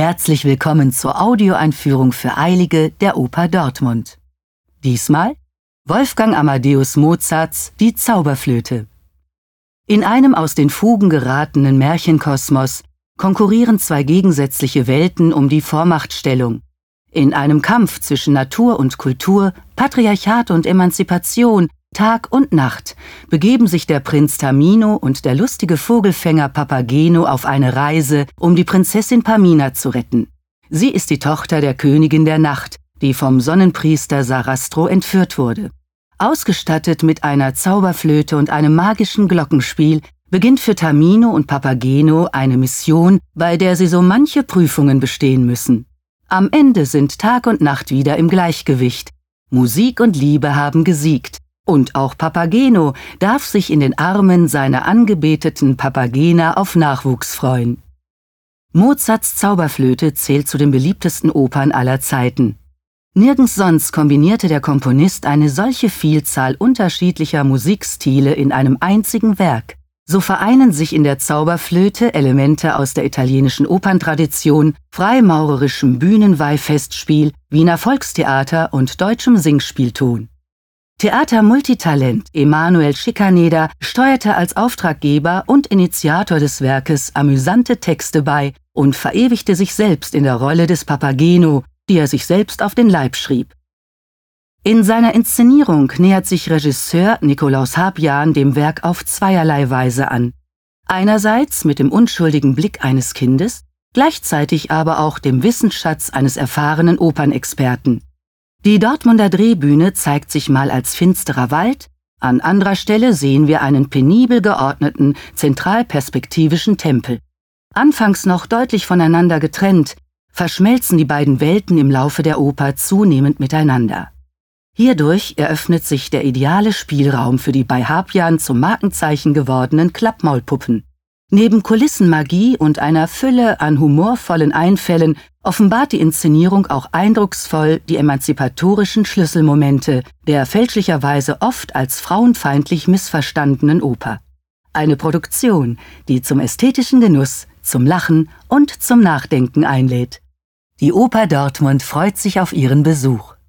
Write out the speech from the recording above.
Herzlich willkommen zur Audioeinführung für Eilige der Oper Dortmund. Diesmal Wolfgang Amadeus Mozarts Die Zauberflöte. In einem aus den Fugen geratenen Märchenkosmos konkurrieren zwei gegensätzliche Welten um die Vormachtstellung. In einem Kampf zwischen Natur und Kultur, Patriarchat und Emanzipation, Tag und Nacht begeben sich der Prinz Tamino und der lustige Vogelfänger Papageno auf eine Reise, um die Prinzessin Pamina zu retten. Sie ist die Tochter der Königin der Nacht, die vom Sonnenpriester Sarastro entführt wurde. Ausgestattet mit einer Zauberflöte und einem magischen Glockenspiel beginnt für Tamino und Papageno eine Mission, bei der sie so manche Prüfungen bestehen müssen. Am Ende sind Tag und Nacht wieder im Gleichgewicht. Musik und Liebe haben gesiegt. Und auch Papageno darf sich in den Armen seiner angebeteten Papagena auf Nachwuchs freuen. Mozarts Zauberflöte zählt zu den beliebtesten Opern aller Zeiten. Nirgends sonst kombinierte der Komponist eine solche Vielzahl unterschiedlicher Musikstile in einem einzigen Werk. So vereinen sich in der Zauberflöte Elemente aus der italienischen Operntradition, freimaurerischem Bühnenweihfestspiel, Wiener Volkstheater und deutschem Singspielton. Theater-Multitalent Emanuel Schikaneder steuerte als Auftraggeber und Initiator des Werkes amüsante Texte bei und verewigte sich selbst in der Rolle des Papageno, die er sich selbst auf den Leib schrieb. In seiner Inszenierung nähert sich Regisseur Nikolaus Habjan dem Werk auf zweierlei Weise an. Einerseits mit dem unschuldigen Blick eines Kindes, gleichzeitig aber auch dem Wissensschatz eines erfahrenen Opernexperten. Die Dortmunder Drehbühne zeigt sich mal als finsterer Wald, an anderer Stelle sehen wir einen penibel geordneten, zentralperspektivischen Tempel. Anfangs noch deutlich voneinander getrennt, verschmelzen die beiden Welten im Laufe der Oper zunehmend miteinander. Hierdurch eröffnet sich der ideale Spielraum für die bei Habjan zum Markenzeichen gewordenen Klappmaulpuppen. Neben Kulissenmagie und einer Fülle an humorvollen Einfällen offenbart die Inszenierung auch eindrucksvoll die emanzipatorischen Schlüsselmomente der fälschlicherweise oft als frauenfeindlich missverstandenen Oper. Eine Produktion, die zum ästhetischen Genuss, zum Lachen und zum Nachdenken einlädt. Die Oper Dortmund freut sich auf Ihren Besuch.